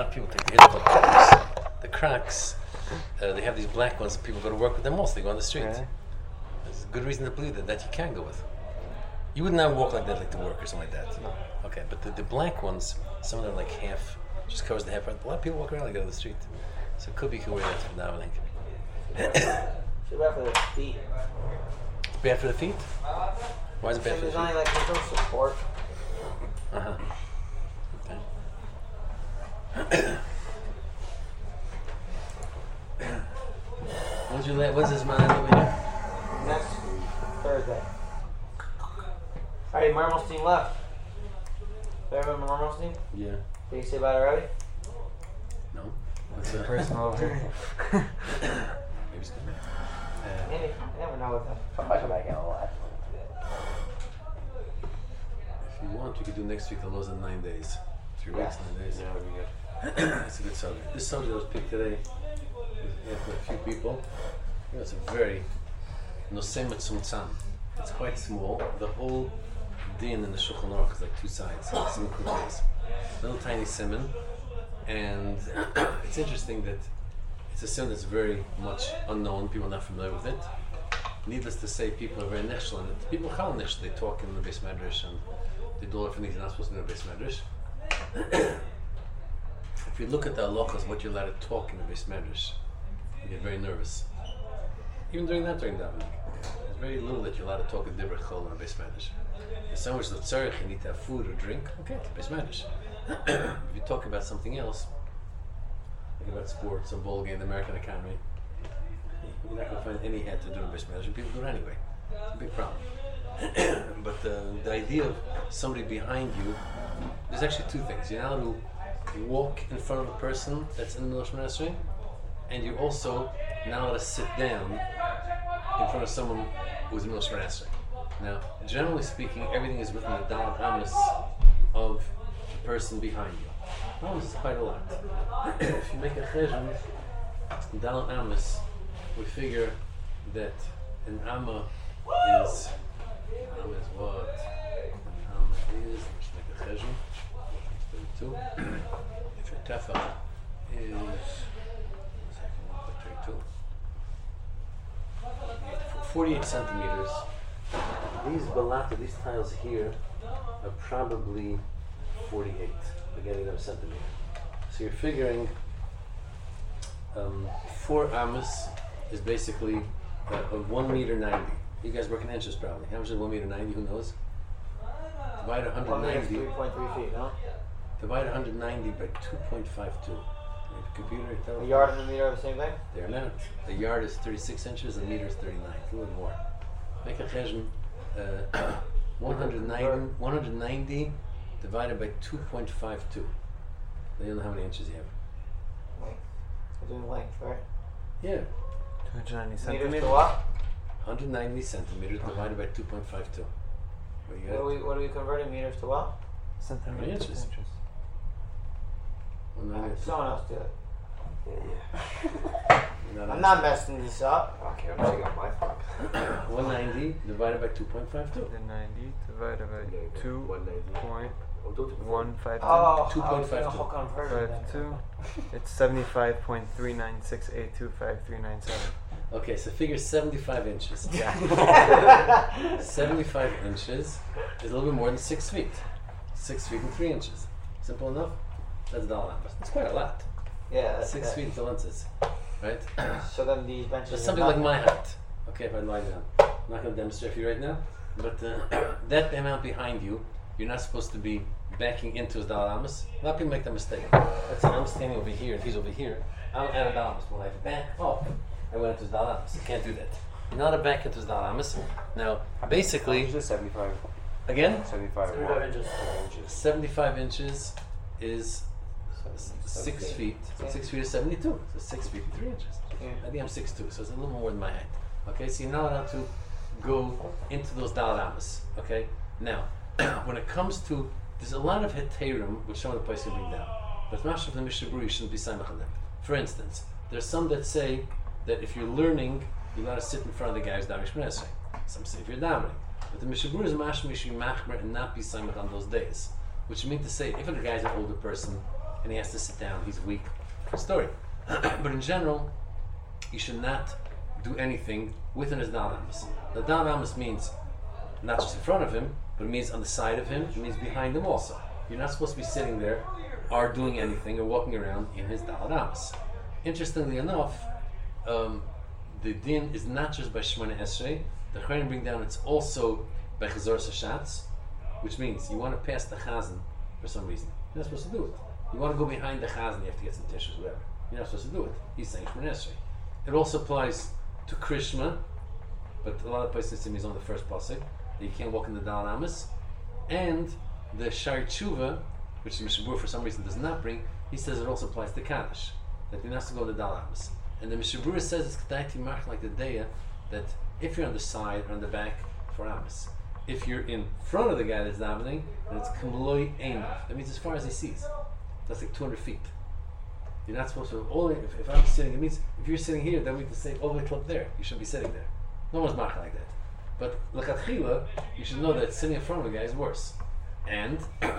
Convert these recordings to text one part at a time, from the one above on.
of people take the hit called cracks. The cracks, they have these black ones. People go to work with them also. They go on the street. Really? There's a good reason to believe that you can go with. You would not walk like that, like to work or something like that. No. Okay, but the black ones, some of them like half, just covers the half. A lot of people walk around like that on the street. So it could be you could wear that for davening. Should bad for the feet. Bad for the feet? Why is it bad for the There's only feet? like there's no support. Uh-huh. Okay. When's his man over here? Next Thursday. Alright, Marmelstein left. Everyone Marmelstein? Yeah. Did you say about it already? No. What's that? Personal over here. Maybe it's good. Maybe. I never know with them. I'll come back in a lot. If you want, we could do next week the laws in 9 days. 3 weeks, 9 days. Yeah, that'd be good. That's a good subject. This subject that was picked today is for a few people. You know, it's a very nosem tzumtzam. It's quite small. The whole din in the Shulchan Aruch is like 2 sides. Some days. Little tiny simon, and it's interesting that it's a sin that's very much unknown. People are not familiar with it. Needless to say, people are very nishal on it. People chal nishal. They talk in the Beis Medrash and they do different things you're not supposed to do in the Beis Medrash. If you look at the halachas, what you're allowed to talk in the Beis Medrash, you get very nervous. Even during davening. There's very little that you're allowed to talk in Divrei Chol in the Beis Medrash. If so much the tzarech, you need to have food or drink, okay, it's Beis Medrash. If you talk about something else, like about sports, a bowl game, the American economy, you're not going to find any head to do in Beis Medrash, and people do it anyway. It's a big problem. But the idea of somebody behind you, there's actually 2 things. You're not allowed to walk in front of a person that's in the middle of Shemona Esrei, and you're also not allowed to sit down in front of someone who's in the middle of Shemona Esrei. Now, generally speaking, everything is within the Dalet Amos of the person behind you. Amos is quite a lot. If you make a cheshbon, Dalet Amos, we figure that an Amma is what? An Amma is, let's make a cheshbon. 32. If your tefah is 48 centimeters. These balata, these tiles here, are probably 48. We're getting them centimeter. So you're figuring 4 amas is basically 1 meter 90. You guys work in inches probably. How much is 1 meter 90? Who knows? Divide 190. 3.3 feet, no? Divide 190 by 2.52. Computer, A yard and a meter are the same thing? They're not. A yard is 36 inches, a meter is 39. A little more. Make a cheshbon. 190 divided by 2.52. Then you'll know how many inches you have. Wait. We're doing length, right? Yeah. 290 Meters centimeters. to what? 190 centimeters divided by 2.52. What do you got? What are we converting meters to what? Centimeters. How many inches? 190. Someone else do it. You're I'm not messing this up. Okay, I'm checking out my phone. 190 divided by 2.52. The 90 divided by 2.152. Oh, 2.52. I was doing a whole conversion then. 52. It's 75.396825397. Okay, so figure 75 inches. Yeah. 75 inches is a little bit more than 6 feet. 6 feet and 3 inches. Simple enough? That's Dalet Amos. It's quite a lot. Yeah. That's 6 feet lenses, right? So then these benches. That's are something not- like my height. Okay, if I lie down. I'm not going to demonstrate for you right now, but that amount behind you, you're not supposed to be backing into his Dalet Amos. A lot of people make that mistake. Let's say I'm standing over here and he's over here. I'm at a Dalet Amos. When I back up, I went into his Dalet Amos. You can't do that. You're not a back into his Dalet Amos. Now, basically, Just 75. again, 75 inches. 75 inches is 6 feet. 6 feet is 72. So 6 feet and 3 inches. Yeah. I think I'm 6'2", so it's a little more than my height. Okay, so you're not allowed to go into those Dalet Amos. Okay, now when it comes to, there's a lot of heterim which some of the places can bring down, but much of the Mishnah Berurah you shouldn't be samach on them. For instance, there's some that say that if you're learning, you're not to sit in front of the guy who's davening Shemona Esrei. Some say if you're davening, but the Mishnah Berurah is mashma you should be machmer and not be samach on those days, which means to say if a guy's an older person and he has to sit down. He's weak. Story. But in general, you should not do anything within his Dal Amis. The Dal Amis means not just in front of him, but it means on the side of him. It means behind him also. You're not supposed to be sitting there or doing anything or walking around in his Dal Amis. Interestingly enough, the din is not just by Shemona Esrei. The Chayim bring down it's also by Chazor Sashatz, which means you want to pass the Chazan for some reason. You're not supposed to do it. You want to go behind the Chazan, you have to get some tissues, whatever. You're not supposed to do it. He's saying Shemona Esrei. It also applies to Krishma, but a lot of places it means on the first pasuk that you can't walk in the Dal Amis. And the Shari Tshuva, which the Mishabur for some reason does not bring, he says it also applies to Kaddish, that you have to go to the Dal Amis. And the Mishabur says it's Kedai Timach like the Deya, that if you're on the side or on the back for Amis, if you're in front of the guy that's davening, then it's Kamloi Einav. That means as far as he sees. That's like 200 feet. You're not supposed to, if I'm sitting, it means if you're sitting here, then we can say all the way to up there. You shouldn't be sitting there. No one's marking like that. But L'chatchila, you should know that sitting in front of a guy is worse. And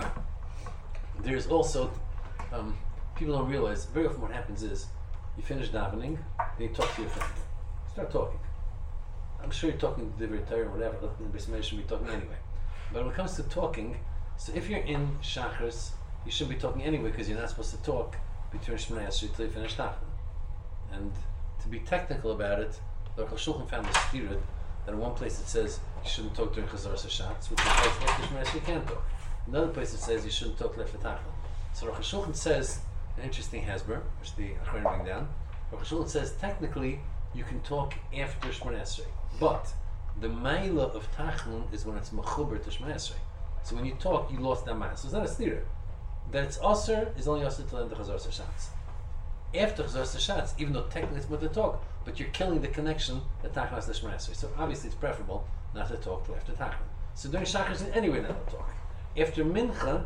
there's also, people don't realize, very often what happens is, you finish davening, then you talk to your friend. Start talking. I'm sure you're talking to the Torah or whatever, the Bismillah should be talking anyway. But when it comes to talking, so if you're in Shachris, you shouldn't be talking anyway because you're not supposed to talk between Shemona Esrei till you finish Tachnun. And to be technical about it, the Aruch HaShulchan found this theory that in one place it says you shouldn't talk during Chazar Sashatz, which implies after Shemona Esrei you can't talk. Another place it says you shouldn't talk left Tachnun. So Aruch HaShulchan says, an interesting Hezber, which the Achronim bring down, Aruch HaShulchan says technically you can talk after Shemona Esrei, but the Maila of Tachnun is when it's Mechuber to Shemona Esrei. So when you talk, you lost that Maila. So it's not a stira. That it's Aser is only Aser till the end of Chazar Sashatz. After Chazar Sashatz, even though technically it's what to talk, but you're killing the connection that Tachnun has to Shemona Esrei. So obviously it's preferable not to talk till after Tachnun. So during Shachar, anyway not to talk. After Mincha,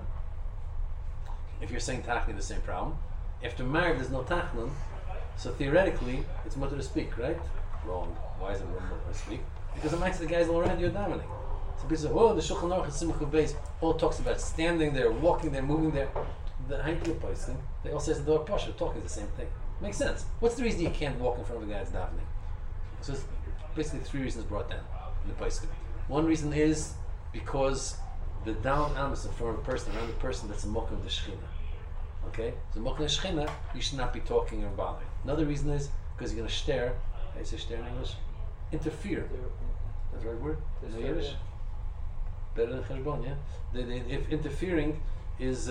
if you're saying Tachnun, the same problem. After Marv, there's no Tachnun, so theoretically, it's mutter to speak, right? Wrong. Why is it wrong to speak? Because it makes the guys all around you davening. So people say, oh, the Shulchan Aruch and Simcha Beis all talks about standing there, walking there, moving there. The Haitil person, they all says the door Pasha, talking is the same thing. Makes sense. What's the reason you can't walk in front of a guy that's davening? So it's basically three reasons brought down in the Paiskim. One reason is because the down amis in front of a person, around the person that's a mokum of the Shechina. Okay? So mokum of the Shechina, you should not be talking or bothering. Another reason is because you're going to stare. How do you say stare in English? Interfere. That's the right word? In Yiddish? Better than cheshbon, yeah? If interfering is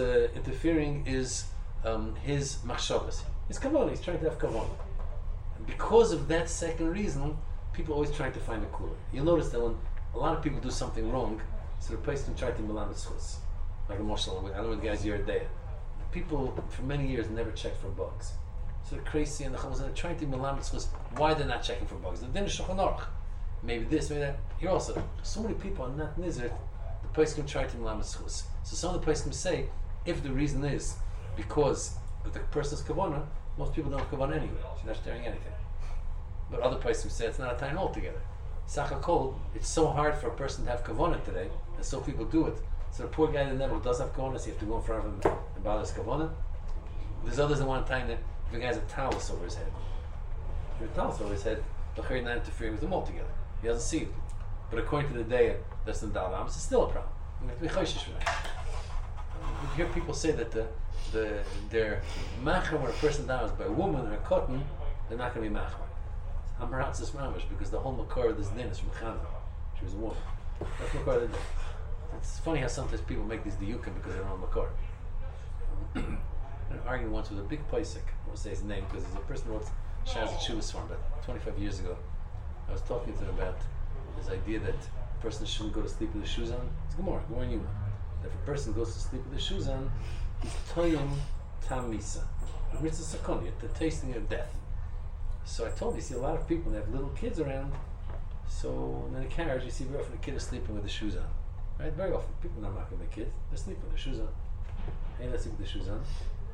his machshavas. His kavanah, he's trying to have kavanah. And because of that second reason, people are always trying to find a cooler. You'll notice that when a lot of people do something wrong, so the person try to milam schus. Like a marshal, I don't know what the guy's here a day. People for many years never checked for bugs. So they're crazy and the Chamos are trying to milam schus. Why they're not checking for bugs? They're Shulchan Aruch. Maybe this, maybe that. Here also, so many people are not nizert. The place can try to milam schus. So some of the places can say, if the reason is because of the person's kavanah, most people don't have kavanah anyway. She's not staring anything. But other places say it's not a time altogether. Sachakol, it's so hard for a person to have kavanah today, and so people do it. So the poor guy that never does have kavanah, so you have to go in front of him and bother his kavanah. There's others that want to time that if a guy has a talus over his head. If you have a talus over his head, the Chayr not interfering with them altogether. He doesn't see it. But according to the day that's in Dal Amis, it's still a problem. You have to be chayshish for that. You hear people say that their machar when a person dies by a woman or a cotton, they're not going to be machar. Amaratzis mamish, because the whole makar of this din is from Chana. She was a woman. That's makar of the din. It's funny how sometimes people make these diyukim because they're on makar. I had an argument once with a big paisik. I won't say his name because he's a person who wrote Shaz Chuvas for him, but 25 years ago. I was talking to him about this idea that a person shouldn't go to sleep with his shoes on. It's Gemara in Yuma. If a person goes to sleep with his shoes on, he's toyim tam misa. It's a sakon, the tasting of death. So I told him, you see a lot of people that have little kids around, so in a carriage you see very often a kid is sleeping with the shoes on. Right? Very often. People are not knocking their kids, they're sleeping with their shoes on. Hey, let's sleep with their shoes on.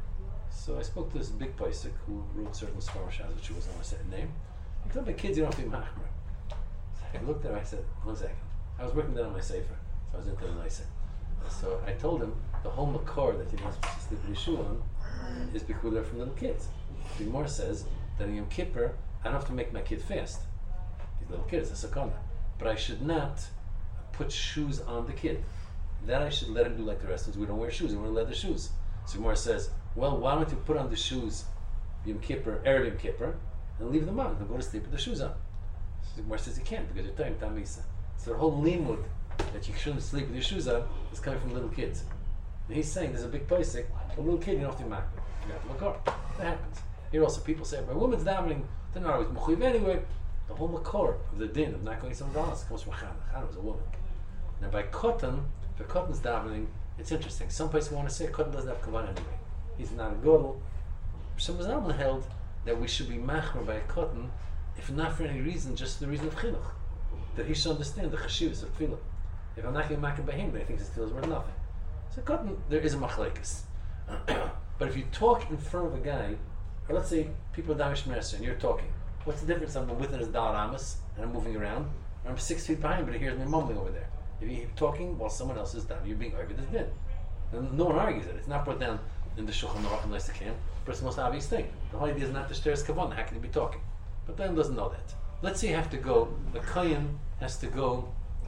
So I spoke to this big paisik who wrote certain Sfarashas, which was not a certain name. He told me, kids, you don't have to be machmer. So I looked at him, I said, 1 second. I was working down on my sefer, so I was into the nicer. So I told him the whole makor that he was supposed to sleep with his shoe on is peculiar from little kids. The Gemara says that in Yom Kippur, I don't have to make my kid fast. He's a little kid, it's a sakana. But I should not put shoes on the kid. That I should let him do like the rest of us. We don't wear shoes, we wear leather shoes. So Gemara says, well, why don't you put on the shoes Yom Kippur, Erev Yom Kippur, and leave them on and go to sleep with the shoes on. So Gemara says you can't because you're time Tamisa. So the whole limud that you shouldn't sleep with your shoes on is coming from little kids. And he's saying there's a big pasuk, a little kid you don't have to make. You have to makar. That happens. Here also people say, my woman's davening, they're not always mechuyev anyway. The whole makar of the din of not going to some dance comes from Chana. Chana was a woman. Now by Kotan, for Kotan's davening, it's interesting. Some places want to say Kotan doesn't have kavan anyway. He's not a godel. Some Zalman held that we should be machmer by a Kotan, if not for any reason, just the reason of chinuch. That he should understand the chashivas of tefillah. If I'm not going to make it by him, then he thinks his tefillah is worth nothing. So Kotan, there is a machlekes. But if you talk in front of a guy, or let's say people are Damish Mercer and you're talking, what's the difference? I'm within his Dal Ramas and I'm moving around, or I'm 6 feet behind, but he hears me mumbling over there. If you're talking while someone else is down, you're being argued as din. And no one argues it. It's not brought down in the Shulchan Aruch unless it can, but it's the most obvious thing. The whole idea is not to share his kavanah. How can you be talking? But then doesn't know that. Let's say you have to go, the Kayan has to go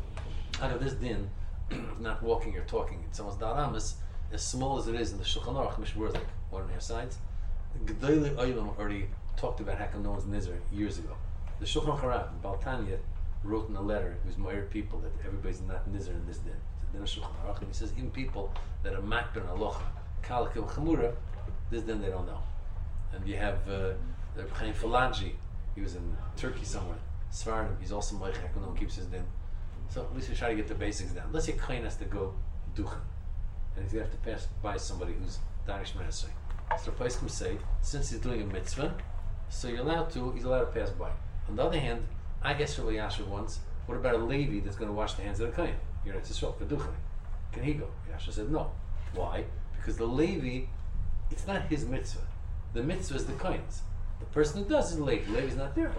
out of this din, not walking or talking in someone's Dal Ramas, as small as it is in the Shulchan Aruch, Mishmur is like 1.5 sides. The Gedolei Olam already talked about how come no one's Nizar years ago. The Shulchan Aruch, Baal Tanya, wrote in a letter, it was Moir people, that everybody's not Nizar in this din. It's a din of Shulchan Aruch, and he says, even people that are makber and alocha, kalak and chamura, this din they don't know. And you have the Chaim Falaji, he was in Turkey somewhere, Svardim, he's also Moich, how come no one keeps his din. So at least we try to get the basics down. Let's say Kain has to go duchen, and he's going to have to pass by somebody who's Danish Menasai. So the place can say, since he's doing a mitzvah, so he's allowed to pass by. On the other hand, I asked Rabbi Yasher once, what about a Levi that's going to wash the hands of the Kain? You're at Yisrael for duchen. Can he go? Yasher said no. Why? Because the Levi, it's not his mitzvah. The mitzvah is the Kain's. The person who does is the Levi. Levi's not there.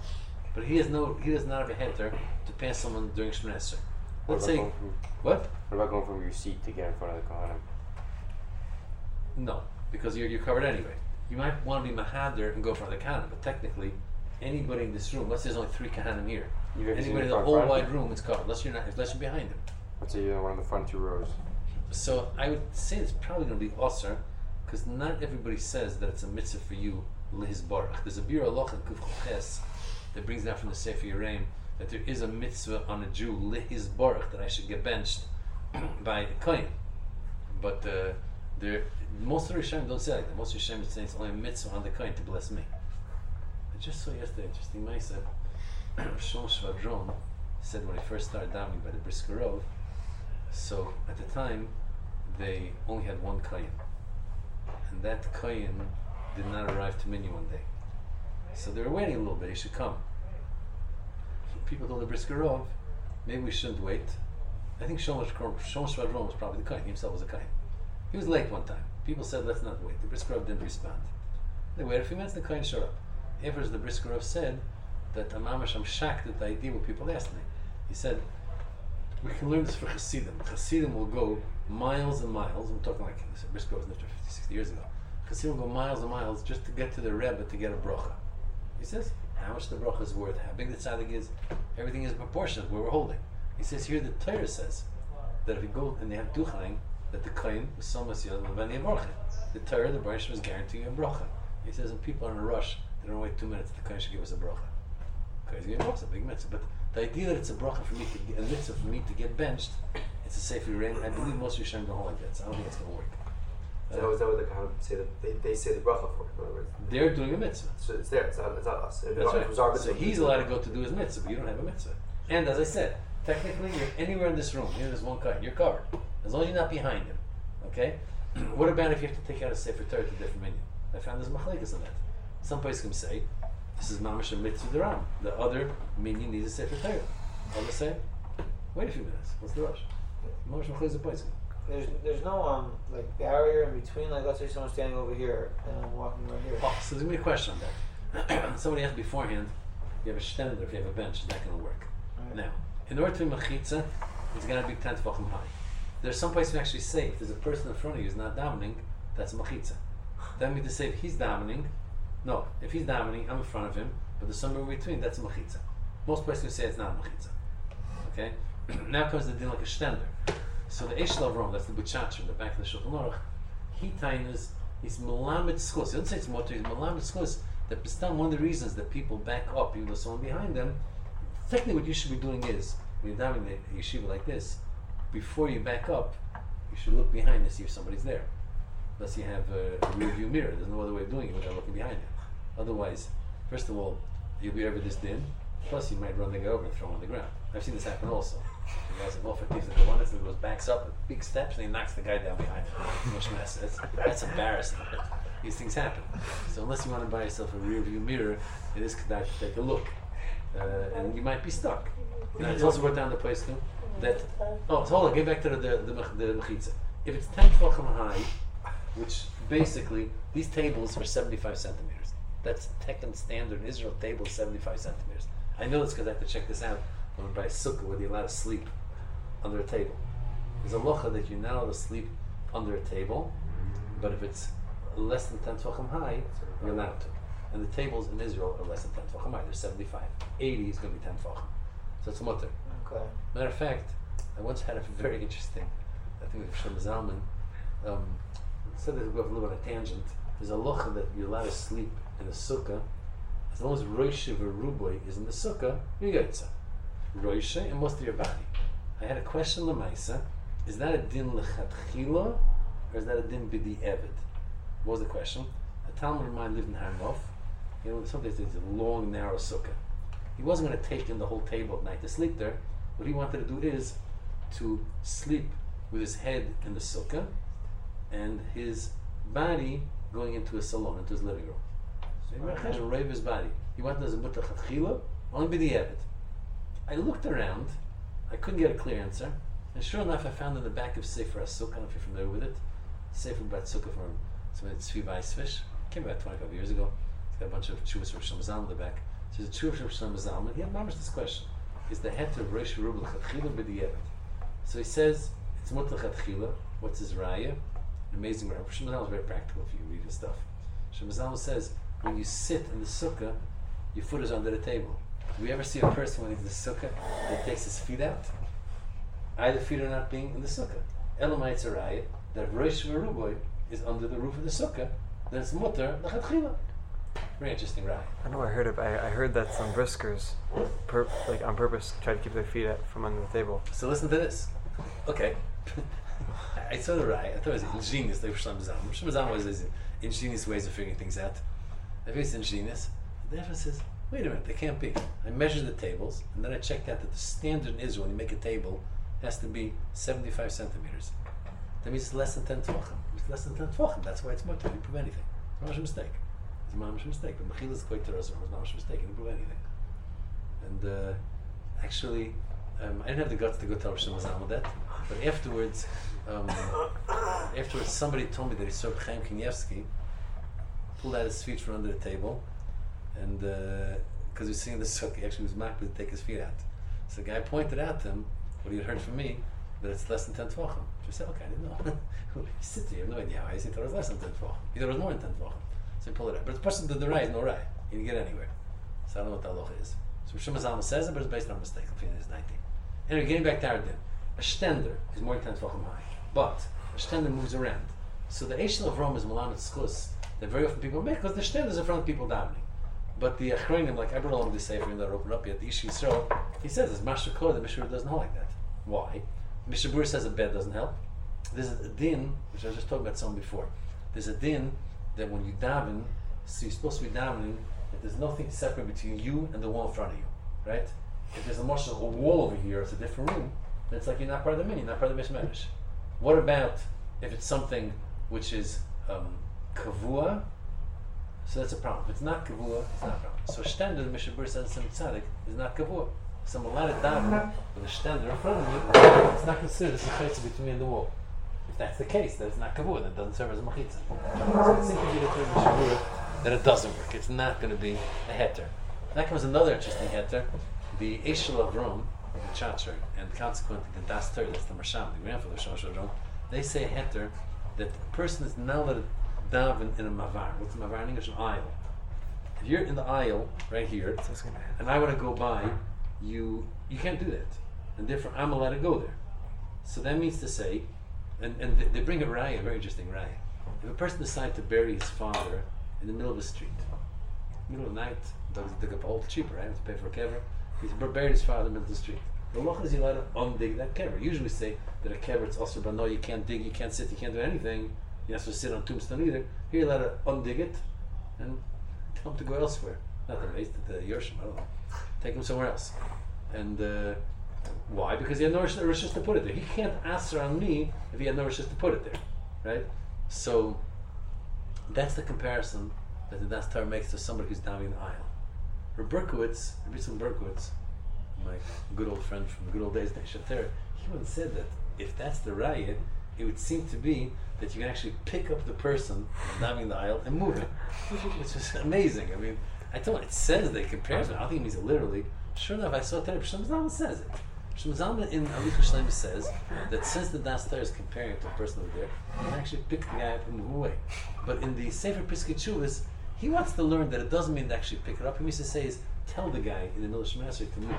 But he does not have a heter to pass someone during Shemini Esrei. Let's say, what? What about going from your seat to get in front of the Kohanim? No, because you're covered anyway. You might want to be Mahadir and go in front of the Kohanim, but technically, anybody in this room, let's say there's only 3 Kohanim here, anybody in the whole wide room is covered, unless you're behind them. Let's say you're in one of the front 2 rows. So I would say it's probably going to be Osir, because not everybody says that it's a mitzvah for you, Lihiz Baruch. There's a Bir Aloch and Kuf Ches that brings down from the Sefer Yereim that there is a mitzvah on a Jew, Lihiz Baruch, that I should get benched by a Kohen. But most of the Rishonim don't say like that. Most of the Rishonim say it's only a mitzvah on the Kohen to bless me. I just saw yesterday, interesting Maisa, Shlomo Shvadron said when he first started davening by the Brisker Rov, so at the time they only had one Kohen. And that Kohen did not arrive to Minyan one day. So they were waiting a little bit, he should come. People told the Brisker Rov, maybe we shouldn't wait. I think Shlomo Shvadron was probably the Kohen, he himself was a Kohen. He was late one time. People said, let's not wait. The Brisker Rov didn't respond. They waited a few minutes, the Kohen showed up. Afterwards, the Brisker Rov said that I'm shocked at the idea what people asked me. He said, we can learn this for Hasidim. Hasidim will go miles and miles. I'm talking like Brisker Rov was lived 50, 60 years ago. Hasidim will go miles and miles just to get to the Rebbe to get a bracha. He says, how much the bracha is worth, how big the tzaddik is, everything is proportionate where we're holding. He says here the Torah says that if you go and they have duchaim, that the kohen was so masiyah levani bracha. The Torah, the Baruch was guaranteeing a bracha. He says if people are in a rush, they don't wait 2 minutes. The kohen should give us a bracha. Because he a big mitzvah. But the idea that it's a bracha for me to get, a mitzvah for me to get benched, it's a sefer rain. I believe most of Yisrael don't hold like that. So I don't think it's going to work. Is that what the Kohanim say that they say the bracha for? In other words, they're doing a mitzvah. So it's there. It's not us. If That's it was our right. So mitzvah, he's allowed to go to do his mitzvah, but you don't have a mitzvah. And as I said, technically you're anywhere in this room. Here there's one kohen. You're covered. As long as you're not behind him. Okay? What about if you have to take out a sefer Torah to a different minyan? I found there's machlekes on that. Some place can say, this is mamash a mitzvah deram. The other minyan needs a sefer Torah. Others say, wait a few minutes. What's the rush? Mamash machlekes a place. There's no like barrier in between. Like let's say someone's standing over here and I'm walking right here. Oh, so there's going to be a question on that. Somebody asked beforehand, you have a stender, if you have a bench, is that going to work? Right. Now, in order to be machitza, it's got to be 10 tefachim high. There's some place we actually say, if there's a person in front of you who's not davening, that's machitza. That means to say if he's davening, if he's davening, I'm in front of him, but there's somewhere in between, that's a mechitza. Most places will say it's not a mechitza. Okay? Now comes the din like a stender. So the Eshel Avram, that's the Butchacher in the back of the Shulchan Aruch, he tainas, he's melamed schus. He doesn't say it's motor, he's melamed schus. That Bistam, one of the reasons that people back up, even though someone behind them, technically what you should be doing is, when you're davening a yeshiva like this, before you back up, you should look behind to see if somebody's there. Unless you have a rear view mirror. There's no other way of doing it without looking behind you. Otherwise, first of all, you'll be over this din, plus you might run the guy over and throw him on the ground. I've seen this happen also. The guy's involved with things that the one that goes backs up with big steps and he knocks the guy down behind him. Much mess. That's embarrassing. These things happen. So unless you want to buy yourself a rear view mirror, it is good to take a look. And you might be stuck. Now, it's also brought down the place too that, so hold on, get back to the mechitza. If it's 10 tefachim high, which basically, these tables are 75 centimeters. That's Tekken standard Israel table is 75 centimeters. I know this because I have to check this out when we buy a sukkah, whether you're allowed to sleep under a table. There's a locha that you're not allowed to sleep under a table, but if it's less than 10 tefachim high, you're allowed to. And the tables in Israel are less than 10 tefachim high. They're 75. 80 is going to be 10 tefachim. So it's mutter. Okay. Matter of fact, I once had a very interesting, I think it was Shlomo Zalman, said that we go a little bit on a tangent. There's a locha that you're allowed to sleep in a sukkah as long as Roishe Veruboy is in the sukkah, you get it. Roishe and most of your body. I had a question lemaisa. Is that a din lechatchila or is that a din b'di eved? What was the question? A Talmud of mine lived in Harnof. You know, sometimes there's a long, narrow sukkah. He wasn't going to take in the whole table at night to sleep there. What he wanted to do is to sleep with his head in the sukkah and his body going into his salon, into his living room. So he wanted to his body. He wanted as a mutter chatchila, only b'di eved. I looked around. I couldn't get a clear answer. And sure enough, I found in the back of Sefer HaSukkah, I don't know if you're familiar with it, Sefer Bat Sukkah from some Tzvi Weisfish. Came about 25 years ago. It's got a bunch of Chuvas Rosh Hashanah in the back. So there's a Chuvas Rosh Hashanah. He had mamish this question: is the head of Rosh Rubel Chatchila b'di eved? So he says it's mutter chatchila. What's his raya? An amazing raya. Rosh Hashanah is very practical if you read his stuff. Rosh Hashanah says when you sit in the sukkah, your foot is under the table. Do we ever see a person when he's in the sukkah that takes his feet out? Either feet are not being in the sukkah. Elamites are raya that if Rosh Veruboy is under the roof of the sukkah, then it's mutter l'chatchila. Very interesting raya. I know I heard it. I heard that some briskers, like on purpose, try to keep their feet out from under the table. So listen to this. Okay. I saw the raya. I thought it was ingenious, like Shlomo Zalman. Shlomo Zalman was his ingenious ways of figuring things out. I think it's ingenious. The Rebbe says, wait a minute, they can't be. I measured the tables, and then I checked out that the standard in Israel, when you make a table, has to be 75 centimeters. That means it's less than 10 tvachim. It's less than 10 tvachim. That's why it's much. It didn't prove anything. It's a mistake. It's a mamish mistake. But Mechilas quite to us was a mamish mistake. It didn't prove anything. And actually, I didn't have the guts to go tell Rosh Hashanah that. But afterwards, somebody told me that he saw Chaim Kanievsky pulled out his feet from under the table, and because he was singing the sukkah, he actually was makbid to take his feet out. So the guy pointed out to him what he had heard from me, that it's less than 10 tvachim. So he said, okay, I didn't know. You sit there, you have no idea how. He thought it was less than 10 tvachim. He thought it was more than 10 tvachim. So he pulled it out. But the person that did the right is no right. He didn't get anywhere. So I don't know what the halacha is. So Rosh Hashanah says it, but it's based on a mistake. It's 90. Anyway, getting back to our din. A stender is more than 10 tvachim high. But a stender moves around. So the Eshel of Rome is Malamet Schus that very often people make because the stender is in front of people davening. But the Achronim, like I brought along this Sefer that opened up yet, the Ish Yisrael, he says it's Mashra Kol, the Mishra doesn't hold like that. Why? Mishra Bur says a bed doesn't help. There's a din, which I was just talking about some before. There's a din that when you daven, so you're supposed to be davening, that there's nothing separate between you and the wall in front of you, right? If there's a wall over here, it's a different room, then it's like you're not part of the minyan, you're not part of the Mishmeresh. What about if it's something which is kavua? So that's a problem. If it's not kavua, it's not a problem. So stender, the Mishnah Berurah says in Tzaddik, is not kavua. So I'm allowed to daven with a stender in front of me. It's not considered as a chaytza between me and the wall. If that's the case, then it's not kavua. Then it doesn't serve as a machitza. So it seems to be the Mishnah Berurah that it doesn't work. It's not going to be a heter. That comes another interesting heter. The Eshel of Rome, the Chacher, and consequently the Daster, that's the Marsham, the grandfather of Shlomo Rome, they say a heter that the person is not allowed to daven in a mavar. What's a mavar in English? An aisle. If you're in the aisle right here, and I want to go by, you can't do that, and therefore I'm allowed to go there. So that means to say, and they bring a raya, a very interesting raya. If a person decides to bury his father in the middle of the street, middle of the night, dig up a hole cheaper, right? To pay for a kever. He's buried his father in the middle of the street. The law is he allowed to undig that kever. Usually we say that a kever it's also, but no, you can't dig, you can't sit, you can't do anything. You're not supposed to sit on a tombstone either. Here you're allowed to undig it and tell him to go elsewhere. Not the race, the Yershim, I don't know. Take him somewhere else. And why? Because he had no rishus to put it there. He can't answer on me if he had no rishus to put it there. Right? So that's the comparison that the Das Torah makes to somebody who's down in the aisle. Berkowitz, my good old friend from the good old days, Shater, he once said that if that's the raya, it would seem to be that you can actually pick up the person down in the aisle and move him, which is amazing. I mean, I told him, it says the comparison. I don't think it means it literally. Sure enough, I saw it there. Shlomo Zalman says it. Shlomo Zalman in Alichus Shleima says that since the Das Torah is comparing it to a person over there, you can actually pick the guy up and move away. But in the Sefer Piskei Teshuvos, he wants to learn that it doesn't mean to actually pick it up. He means to say is tell the guy in the middle of Shemona Esrei to move.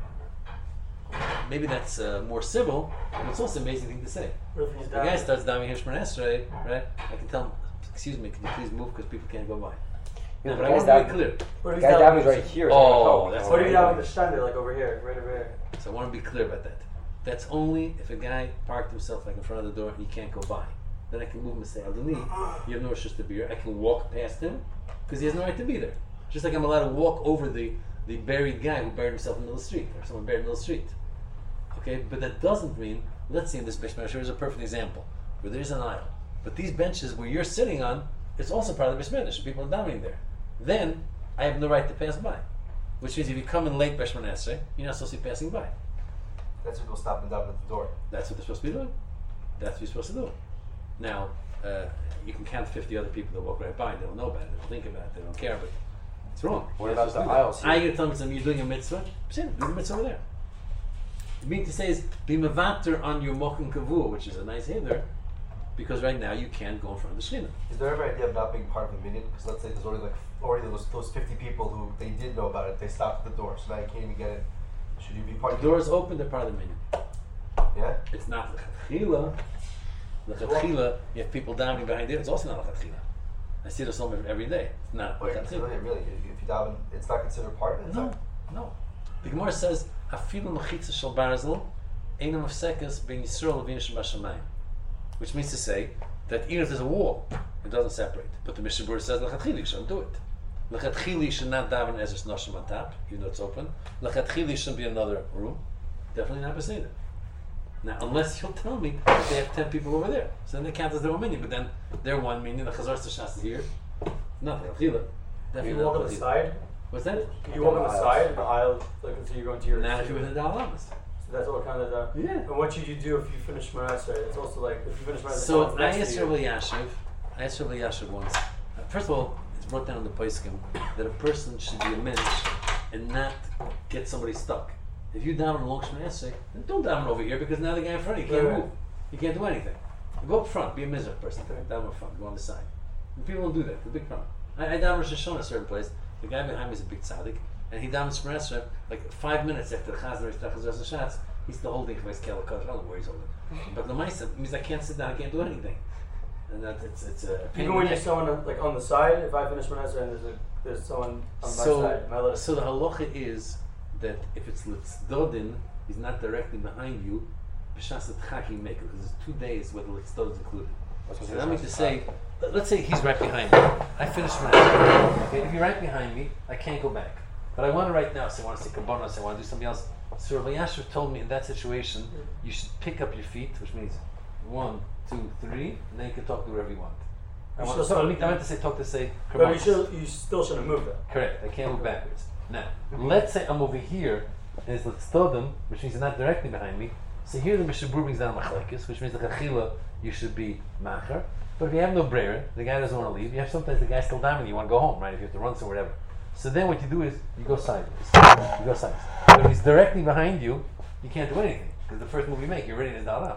Maybe that's more civil, but it's also an amazing thing to say. What if he's The guy starts diving here Shemona Esrei, right? I can tell him, excuse me, can you please move because people can't go by. Yeah, But I the want guy's to be clear. What if Guy he's down Davi's right here. Oh, that's What if he's down with the shtander, like over here, right over here? So I want to be clear about that. That's only if a guy parked himself like in front of the door and he can't go by. Then I can move him and say, Aldani, you have no rishus to be here. I can walk past him because he has no right to be there. Just like I'm allowed to walk over the buried guy who buried himself in the middle of the street, or someone buried in the middle of the street. Okay, but that doesn't mean, let's see in this Beis Medrash, here's a perfect example, where there's an aisle. But these benches where you're sitting on, it's also part of the Beis Medrash, people are dominating there. Then, I have no right to pass by. Which means if you come in late Beis Medrash, you're not supposed to be passing by. That's when we'll stop and down at the door. That's what they're supposed to be doing. That's what you're supposed to do. Now, you can count 50 other people that walk right by, they don't know about it, they don't think about it, they don't care, but it's wrong. What You're about supposed the to do that. aisles I here? get to tell me something, you're doing a mitzvah, say do the mitzvah over there. The meaning to say is, be mevater on your mochen kavua, which is a nice hither, because right now you can't go in front of the Shekhinah. Is there ever idea of not being part of a minyan? Because let's say there's already those 50 people who they did know about it, they stopped at the door, so now you can't even get in. Should you be part of The door is open, they're part of the minyan. Yeah? It's not lechatchila. Lechatchila, you have people diving behind it, it's also not lechatchila. I see this every day. It's not Wait, lechatchila. really? If you daven, it's not considered part of it? It's No, not- no. The Gemara says, "Afilu mechitza shel barzel, einam afsekas ben Yisrael levin shebashamayim," which means to say that even if there's a wall, it doesn't separate. But the Mishnah Berurah says, "Lechatchila, you shouldn't do it. Lechatchila, you should not daven as it's noshim on top, even though it's open. Lechatchila, you shouldn't be in another room. Definitely not beseder. Now, unless you'll tell me that they have 10 people over there, so then they count as their own minyan. But then their one minyan, the Chazar Shas is here. Not lechatchila. You Definitely walk not on the lechatchila. side. What's that? You walk on the side of the aisle, like until you're going to your. Now, if you're within the alamas. So that's all kind of the. Yeah. And what should you do if you finish Shemona Esrei? It's also like if you finish Shemona Esrei. So someone's I next asked to you. Rabbi Yashiv once. First of all, it's brought down in the Poskim that a person should be a mensch and not get somebody stuck. If you daven along Shemona Esrei, then don't daven over here because now the guy in front of you can't Right. move. You can't do anything. Go up front, be a miserable person. Daven up front, go on the side. And people don't do that. It's a big problem. I daven Rosh Hashanah a certain place. The guy behind me is a big tzaddik, and he davens Shemona Esrei like 5 minutes after the Chazan Rishtach Chazar Shatz. He's still holding for his kelakot. I don't know where he's holding. But the Maisa means I can't sit down, I can't do anything. And that it's a pain Even in when the you're neck. someone like on the side, if I finish Shemona Esrei and there's someone on my side, am I allowed to- So the halacha is that if it's litzdodin, he's not directly behind you. B'shas tchaki make it because there's 2 days where the litzdod is included. So that means to say, let's say he's right behind me. I finished my okay. If you're right behind me, I can't go back. But I want to right now. So I want to say kabbanos. I want to do something else. So Rabbi Yashiv told me in that situation, you should pick up your feet, which means 1, 2, 3, and then you can talk to whoever you want. I You want still- I meant to say talk to say But kabbanos. you still shouldn't move that. Correct. I can't move backwards. Now, let's say I'm over here, and it's l'tzodim, which means it's not directly behind me. So here the Mishnah Berurah brings down machlekes, which means the chachila you should be macher. But if you have no breira, the guy doesn't want to leave. You have sometimes the guy's still down and you want to go home, right? If you have to run somewhere, whatever. So then what you do is you go sideways. You go sideways. But if he's directly behind you, you can't do anything because the first move you make, you're ready to dal house.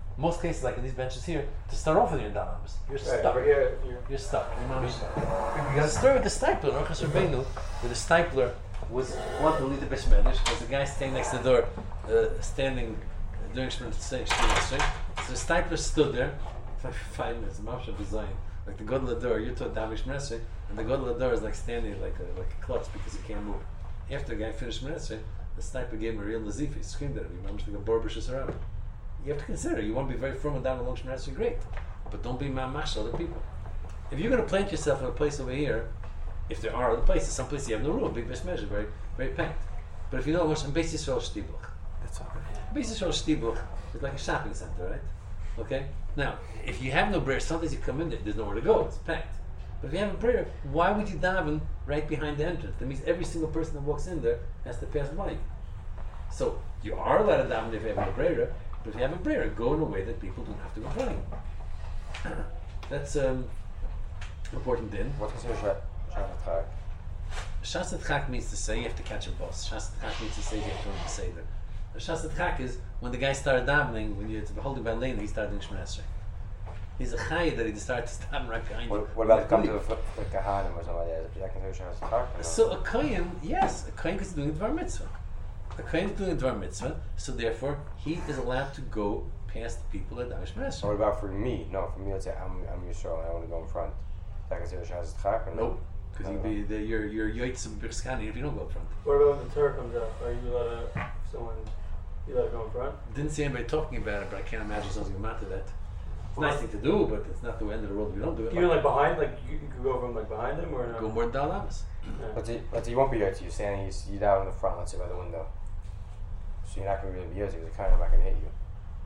Most cases, like in these benches here, to start off with your Dalamas, you're Right, stuck. over here, you're You're stuck. You know, You the guys, story with the stipler, Rochas Rabbeinu, where the stipler was wanted to lead the Beis Medrash, was the guy standing next to the door, doing Shemini Esrei. So the stipler stood there for like 5 minutes. Mamash design, like the Godel Ador. You're taught Davish Esrei, and the Godel Ador is like standing like a klutz because he can't move. After the guy finished Shemini Esrei, the stipler gave him a real nazifi. He screamed at him. Mamash like a borbish around. You have to consider. You want to be very firm and down along Shemini Esrei, great, but don't be mamash to other people. If you're going to plant yourself in a place over here, if there are other places, some places you have no room, big Beis Medrash, very, very packed. But if you know what's in Beis Yisrael Shtibluch, That's all right. Beis Yisrael Shtibluch is like a shopping center, right? Okay? Now, if you have no prayer, sometimes you come in there, there's nowhere to go, it's packed. But if you have a prayer, why would you daven right behind the entrance? That means every single person that walks in there has to pass by you. So, you are allowed to daven if you have a prayer, but if you have a prayer, go in a way that people don't have to go in front of you. That's important din. What's considered Shabbat Chag? Shasat Chak means to say you have to catch a bus. Shasat Chak means to say you have to learn the Seder. Shasat Chak is when the guy started davening, when you're holding by lane, he started doing Shemini Esrei. He's a chay that he started to daven right behind you. What about come to the Kahanim or something like that? Is that considered Shabbat Chag? or no? So a kohen, yes, a kohen is doing a dvar mitzvah. A kohen is doing a dvar mitzvah, so therefore he is allowed to go past the people that daven Shemini So what Esrei. about for me? No, for me, let's say I'm Yisrael and I want to go in front. Is that considered Shabbat Chag or no? Nope, because you're yoitz of Birskani if you don't go up front. What about when the Torah comes out? Are you allowed to, you let it go in front? Didn't see anybody talking about it, but I can't imagine something about that. It's a nice thing to do, but it's not the end of the world if you don't do it. Even like behind, like you could go from like behind them or no? Go more than Dalamas. Yeah. Let's say you won't be Yotzi, you're standing, you're down in the front, let's say by the window. So you're not going to really be Yotzi because the kind of not going to hit you.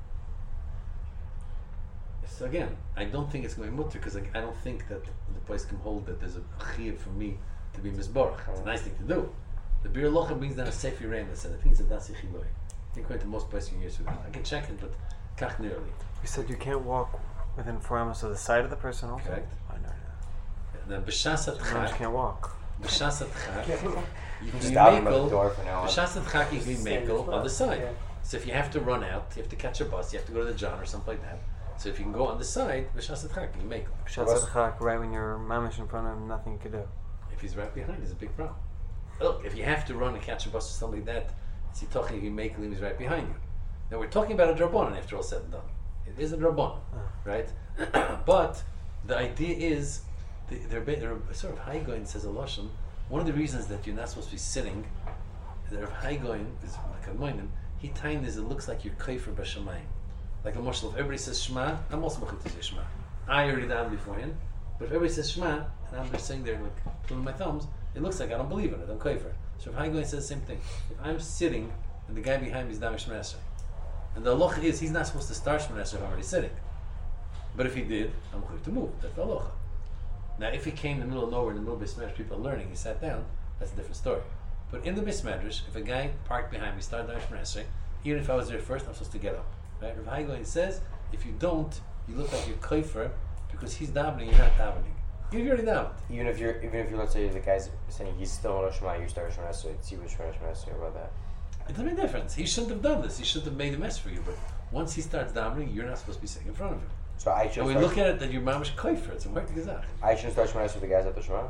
So again, I don't think it's going to be mutter because I don't think that the place can hold that there's a chiyuv for me to be misborach. It's a nice thing to do. The Bir Locha brings down a Sefer Rain that says, I think it's a Dasi Chiloy. I think according to most places you use it. I can check it, but kach nearly. You said you can't walk within 4 amos of the side of the person also? Correct. I know. Then B'shasat Sometimes you Chak, can't walk. B'shasat Chak, you can Just be stop him at the makel. door for now on. B'shasat Chak, you can be Same makel spot. on the side. Yeah. So if you have to run out, you have to catch a bus, you have to go to the John or something like that. So if you can go on the side, B'shasat Chak, you can makel. Shabbat Chag, right when you're mamish in front of him, nothing you can do. If he's right behind, it's a big problem. Look, if you have to run and catch a bus or something like that, it's talking if you make him, he's right behind you. Now we're talking about a drabonon after all said and done. It is a drabonon, right? But the idea is, they're sort of Haigoin says a lashon. One of the reasons that you're not supposed to be sitting, the Rav Haigoin is like a moinim. He time is it looks like you're kaifer b'shamayim. Like a marshal, if everybody says Shema, I'm also going to say Shema. I already down beforehand, but if everybody says Shema, and I'm just sitting there like twiddling my thumbs, it looks like I don't believe in it. I'm kaifer. So if Haigoin says the same thing, if I'm sitting and the guy behind me is down Shema Esrei, and the halacha is he's not supposed to start Shema Esrei if I'm already sitting. But if he did, I'm going to move. That's the halacha. Now, if he came in the middle of nowhere, in the middle of Beis Medrash, people are learning, he sat down, that's a different story. But in the Beis Medrash, if a guy parked behind me, started down Shema Esrei, even if I was there first, I'm supposed to get up. Right? Rav Haigoin says, if you don't, you look like you're kaifer because he's davening, you're not davening. You're already davened. Even if you're, let's say the guy's saying he's still on Shema, you start Shema Esrei, see what Shema Esrei about that. It doesn't make a difference. He shouldn't have done this. He shouldn't have made a mess for you. But once he starts davening, you're not supposed to be sitting in front of him. So I should And we look at it that you're mamish kaifer. It's a work gezach. I shouldn't start Shema Esrei with the guys at the Shema?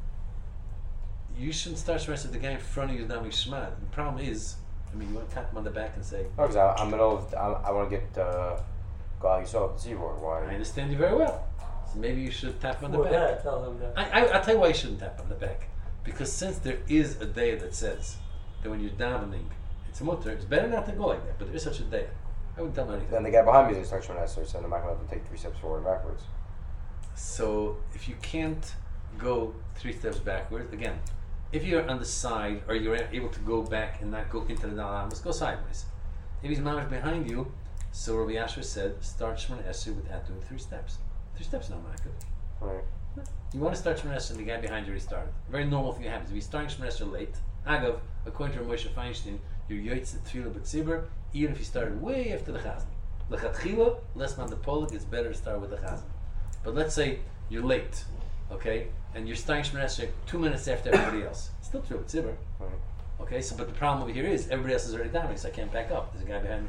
You shouldn't start Shema Esrei with the guy in front of you davening Shema. The problem is, I mean, you want to tap him on the back and say, No, because I'm middle of, I want to get Gal Yisrael at the Zivor. I Why? understand you very well. So maybe you should tap him on the Well, back. yeah, tell them that. I'll tell you why you shouldn't tap on the back. Because since there is a day that says that when you're davening, it's mutter, it's better not to go like that, but there is such a day. I wouldn't tell him anything. Then the guy behind me is going to start Shema Esrei, so I'm not going to have to take 3 steps forward and backwards. So if you can't go 3 steps backwards, again, if you're on the side or you're able to go back and not go into the Dalamas, go sideways. If he's mamish behind you, so Rabbi Asher said, start Shemona Esrei without doing 3 steps. 3 steps is not makif. Right. You want to start Shemona Esrei and the guy behind you already started. A very normal thing that happens. If you're starting Shemona Esrei late, Agav, according to Moshe Feinstein, you're yoytz at Tefillah B'tzibur, even if you started way after the Chazan. L'chatchila, less man the polik, it's better to start with the Chazan. But let's say you're late, okay, and you're starting Shemona Esrei 2 minutes after everybody else. It's still Tefillah B'tzibur. Right. Okay, so but the problem over here is everybody else is already davening, so I can't back up. There's a guy behind me.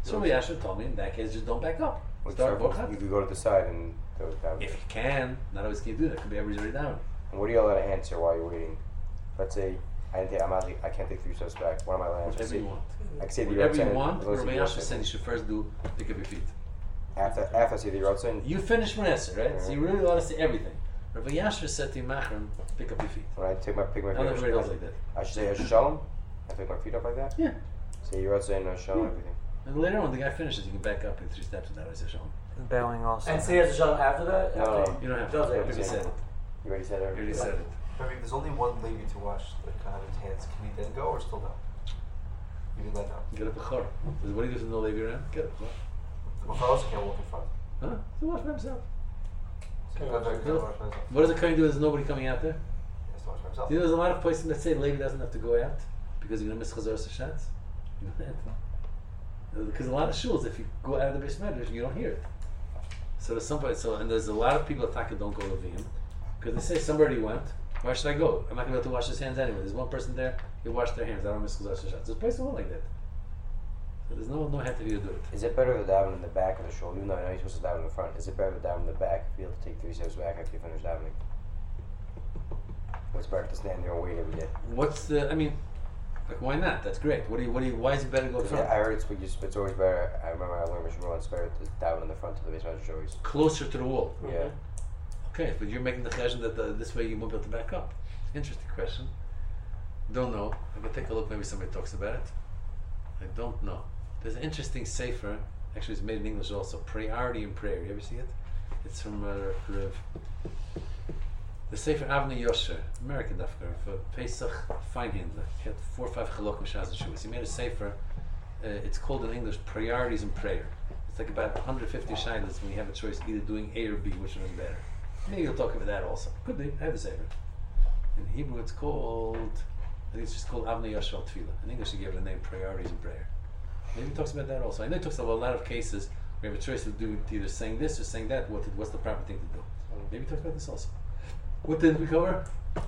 So Rabbi Yasher told me in that case just don't back up. Start Borchat. You could go to the side and do it down. If you can, not always can you do that. Could be everybody's already down. And what are you allowed to answer while you're waiting? Let's say I can't take 3 steps back. What am I allowed to answer? Whatever you want. I can say the Whatever you Yeratzen, want, as long as Rabbi the Yasher Yeratzen. said you should first do pick up your feet. After I say the Yeratzen, You finish Maneser, right? So you really want to see everything. Rabbi Yasher said to Machron, pick up your feet. when I pick my Not feet everybody does up, like that. I should say Hashem Shalom. I pick my feet up like that. Yeah. Say Yeratzen, Shalom, Yeah. everything. And later on, the guy finishes, you can back up in 3 steps and that way say Shalom. Bowing also. And say as a shalom after that? No, After no. You don't have Does to. it? You already said it. You already said You already everything. said it. I mean, there's only one Levi to wash the Kohen's hands. Can he then go or still no? Even then, no. Get up a chor. What do you do with no Levi around? Get up a chor. The Machar also can't walk in front. Huh? So wash by himself. So he can't wash by himself. What does the Kohen do? There's nobody coming out there? He has to wash by himself. You know, there's a lot of places that say Levi doesn't have to go out because you're going to miss Chazor Sashatz. You know that? Because a lot of shuls, if you go out of the Beis Medrash, you don't hear it. So there's somebody, and there's a lot of people at Taka don't go Levim because they say somebody went. Why should I go? I'm not going to be able to wash his hands anyway. There's one person there. You wash their hands. I don't miss Chazor Sashatz. There's places like that. So there's no have to be to do it. Is it better to daven in the back of the shul? Even though I know you're supposed to daven in the front. Is it better to daven in the back if you have to take 3 steps back after you finish davening? What's better to stand there and wait every day? What's the? I mean, like why not? That's great. Why is it better to go in front? I heard it's always better. I remember I learned Mishnah it's better to daven in the front of the Beis Medrash always. Closer to the wall. Yeah. Okay, but you're making the cheshbon that this way you won't be able to back up. Interesting question. Don't know. I can take a look. Maybe somebody talks about it. I don't know. There's an interesting sefer. Actually, it's made in English also. Priority in Prayer. You ever see it? It's from Rev. The sefer Avnei Yosher, American dafka, for Pesach Feinhandler. He had 4 or 5 chalokim shas and shuvas. He made a sefer. It's called in English Priorities in Prayer. It's like about 150 shilas when you have a choice either doing A or B, which one is better. Maybe you'll talk about that also. Could be. I have a sefer. In Hebrew, it's called. I think it's just called Avnei Yosher al Tefillah. In English, he gave it a name, Priorities in Prayer. Maybe he talks about that also. I know he talks about a lot of cases where you have a choice to do either saying this or saying that. What's the proper thing to do? Maybe he talks about this also. What did we cover?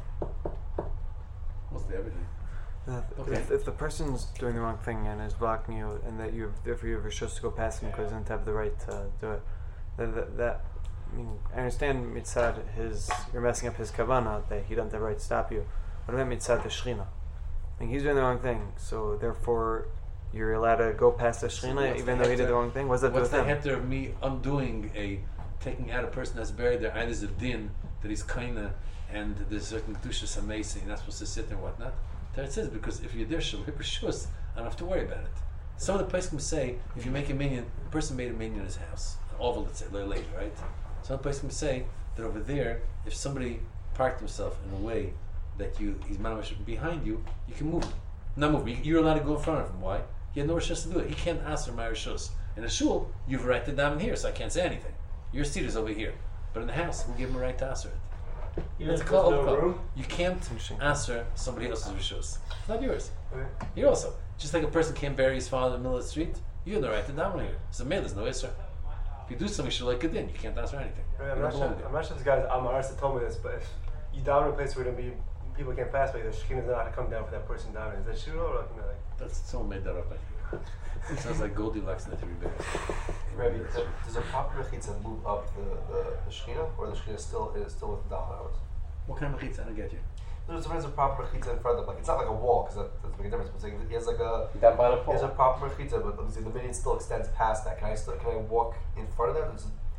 What's the everything? Okay. If the person's doing the wrong thing and is blocking you, and that therefore you have a choice to go past him because he doesn't have the right to do it, that I mean, I understand mitzad you're messing up his kavanah that he doesn't have the right to stop you. What about mitzad the shechina? I mean, he's doing the wrong thing, so therefore you're allowed to go past the shechina even though he did the wrong thing. What's that do with him? What's the heter of me undoing taking out a person that's buried there? Either there's a din that he's kaina and there's certain kedushas amazing, you're not supposed to sit there and whatnot. There it says because if you're there, shus, I don't have to worry about it. Some of the places can say if you make a minyan, the person made a minyan in his house, an oval, let's say, later, right? Some place can say that over there, if somebody parked himself in a way that he's mamash behind you, you can move him. Not move him. You're allowed to go in front of him. Why? He had no rishus to do it. He can't ask for my rishus. In a shul, you've a right to down here, so I can't say anything. Your seat is over here. But in the house, we'll give him a right to answer it. Even That's if called there's no room? You can't Interesting. answer somebody else's rishus. It's not yours. Okay. You also. Just like a person can't bury his father in the middle of the street, you have no right to down here. So man, there's no isra. If you do something, you should like it in. You can't answer anything. I mean, You I'm don't not belong sure. there. I'm not sure this guy's Amaris that told me this, but if you down in a place where people can't pass by, the Shekhinah is not to come down for that person down. Is that true or like? That's someone made that up. I think. It sounds like Goldilocks and the 3 bears. Rabbi, does a proper mechitza move up the shechina, or the shechina is still with the dalma hours? What kind of mechitza? I don't get you. There's a proper mechitza in front of him. Like it's not like a wall because that doesn't make a difference. But it's like, he has like a Down by the he has a pole. proper mechitza, but let me see, the minion still extends past that. Can I walk in front of that?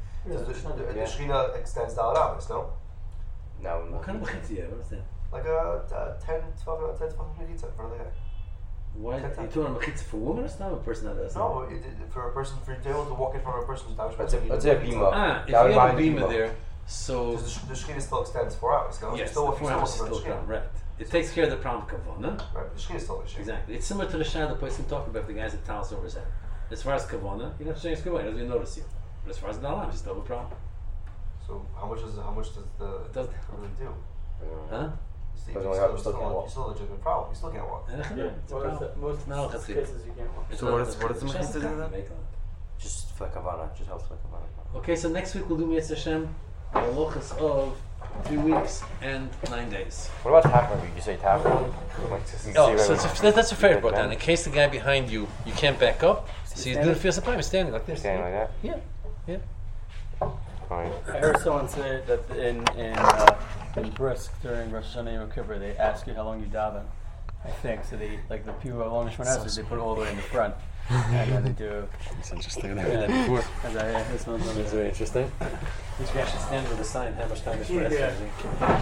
The shechina extends down hours, no? No, What kind of mechitza? Yeah, what is that? Like a 10, 12 mechitza in front of the guy. Why? Are you talking about mechitza for women or not a person that does? No, for a person, for you to be able to walk in front of a person who's damaged. Let's say a bima. Ah, if you Down have a behind the beamer bima. there, so Because the shechina still extends 4 hours. No? yes, still, the 4 hours is still still working on down, the shechina. right? It takes care of the problem kavana. Right, the shechina is still the shechina. Exactly. It's similar to the shah the place we talked about the guys that talis over his head. As far as kavana, you don't change kavana, he doesn't even notice you. But as far as dalam, you still have a problem. So how much does the doesn't- really do? Huh? Doesn't really help, you still can't walk. You still a legitimate problem. You still can't walk. Yeah, Yeah, it's a well, problem. it's most No, that's it. cases you can't walk. It's So not- what is the it's mechitza just a do then? make on it. Just for kavana. Just helps for kavana. Okay, so next week we'll do Mitzvah Hashem, the halachas of 3 weeks and 9 days. What about tap? You say tap? Like, just Oh, see so whether- that's a fair Good part man. down. In case the guy behind you can't back up, so you do the fierce time, standing like this. Standing like that? Yeah, yeah. Fine. I heard someone say that in Brisk during Rosh Hashanah Yom Kippur, they ask you how long you daven. I think so. They like the people who are long Shemon they put it all the way in the front, and then they do. It's interesting. I've never heard that before. This one's on It's very interesting. You should actually stand with a sign, how much time is for Yeah. Esther.